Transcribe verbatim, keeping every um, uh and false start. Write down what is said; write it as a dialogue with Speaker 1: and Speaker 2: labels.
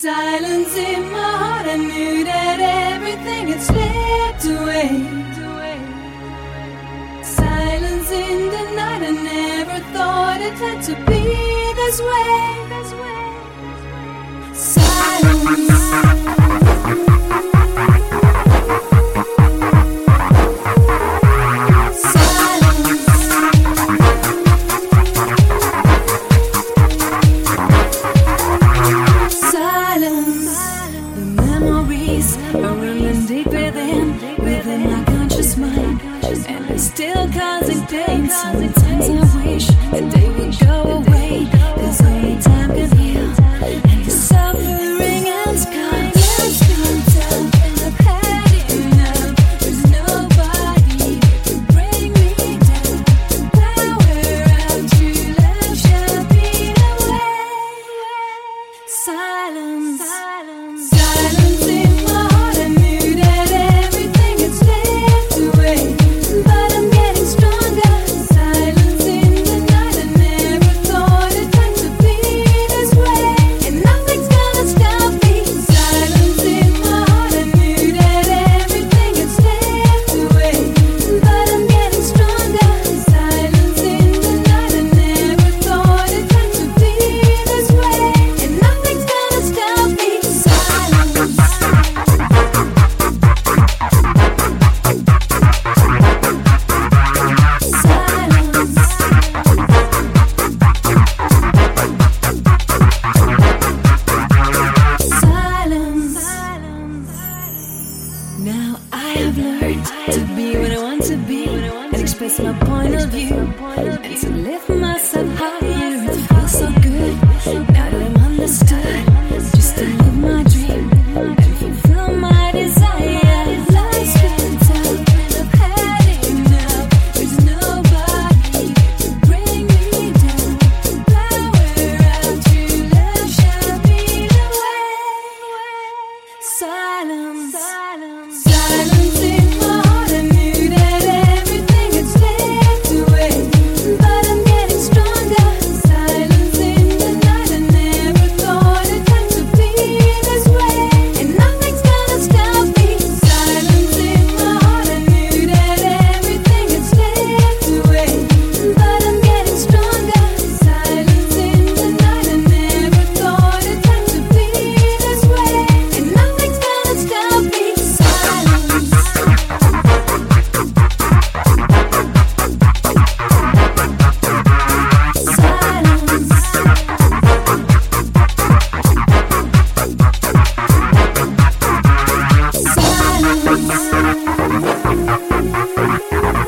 Speaker 1: Silence in my heart, I knew that everything had slipped away. Silence in the night, I never thought it had to be this way. Silence. Still causing pain. Sometimes I wish that they would go away. There's only time can heal, and the suffering has come. Yeah, it's been tough, and I've had enough. There's nobody to bring me down. The power of true love shall beat away. Silence, silence, silence in my heart. I knew that everything had slipped away. But I'm getting stronger. Silence in the night, I never thought it had to be this way. And nothing's gonna stop me. Silence in my heart, I knew that everything had slipped away. But I'm getting stronger. Silence in the night, I never thought it had to be this way. And nothing's gonna stop me. Silence. Now I have learned to be what I want to be and express my point of view and to lift myself higher. It feels so good now that I'm understood. Just to live my dream and fulfill my desire. Life's been tough and I've had enough. There's nobody to bring me down. The power of true love shall beat away. Silence. Silence in my heart, I knew that everything had slipped away. But I'm getting stronger. Silence in the night, I never thought it had to be this way. And nothing's gonna stop me. Silence in my heart, I knew that everything had slipped away. But I'm getting stronger. Silence in the night, I never thought it had to be this way. And nothing's gonna stop me. Silence. Silence. Silence.